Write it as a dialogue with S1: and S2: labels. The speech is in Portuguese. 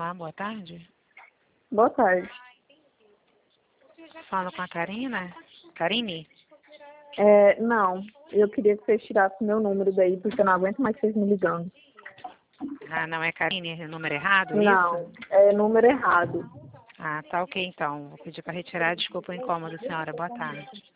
S1: Olá, boa tarde.
S2: Boa tarde.
S1: Falo com a Karina? Karine?
S2: Não, eu queria que vocês tirassem meu número daí, porque eu não aguento mais vocês me ligando.
S1: Ah, não é Karine, é número errado,
S2: Não,
S1: isso?
S2: é número errado.
S1: Ah, tá ok então. Vou pedir para retirar. Desculpa o incômodo, senhora. Boa tarde.